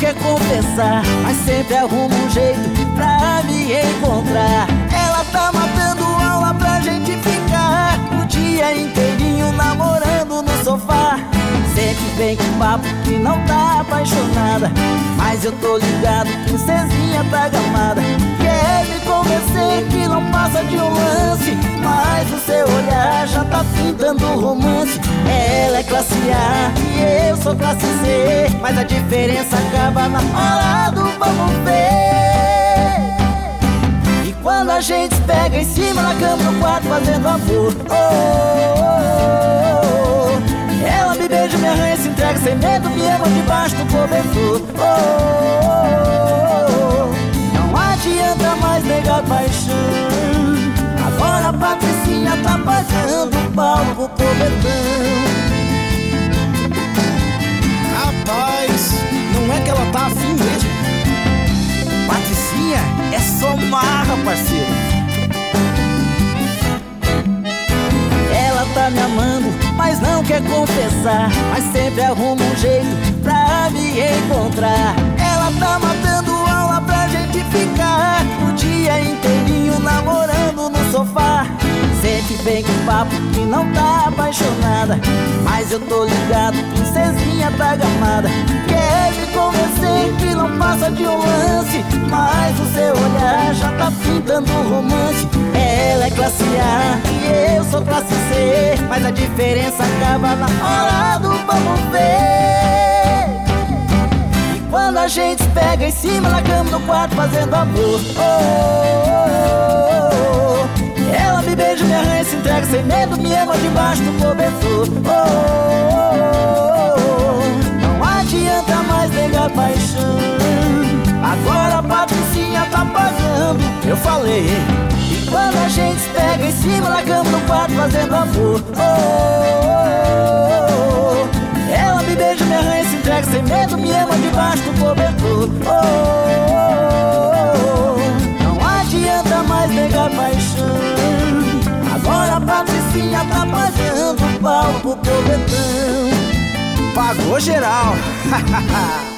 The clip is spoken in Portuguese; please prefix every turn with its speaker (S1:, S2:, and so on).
S1: quer confessar, mas sempre arruma um jeito pra me encontrar. Ela tá matando aula pra gente ficar o dia inteirinho namorando no sofá. Sempre vem com papo que não tá apaixonada, mas eu tô ligado, princesinha tá gamada. Quer me convencer que não passa de um lance, mas o seu olhar já tá pintando romance. Ela é classe A e eu sou classe C, mas a diferença acaba na hora do vamos ver. E quando a gente se pega em cima na cama, no quarto, fazendo amor, ela me beija, me arranha, se entrega sem medo, me ama debaixo do cobertor. Não adianta mais negar paixão, agora a Patricinha tá pagando o pau pro cobertão.
S2: Rapaz, não é que ela tá afim mesmo?
S1: Patricinha é só marra, parceiro. Ela tá me amando, mas não quer confessar, mas sempre arruma um jeito pra me encontrar. Ela tá matando aula pra gente ficar o dia inteirinho namorando no sofá. Sempre vem com papo que não tá apaixonada, mas eu tô ligado, princesinha tá gamada. Quer me convencer que não passa de um lance, mas o seu olhar já tá pintando romance. Ela é classe A e eu sou classe C, mas a diferença acaba na hora do vamos ver. E quando a gente se pega em cima na cama, no quarto, fazendo amor, ela me beija, me arranha, se entrega sem medo, me ama debaixo do cobertor. Não adianta mais negar paixão, agora a Patricinha tá pagando, eu falei. E quando a gente se pega em cima na cama, no quarto, fazendo amor, ela me beija, me arranha, se entrega sem medo, me ama debaixo do cobertor. Não adianta mais negar paixão, agora a Patricinha tá pagando o pau pro cobertão.
S2: Pagou geral.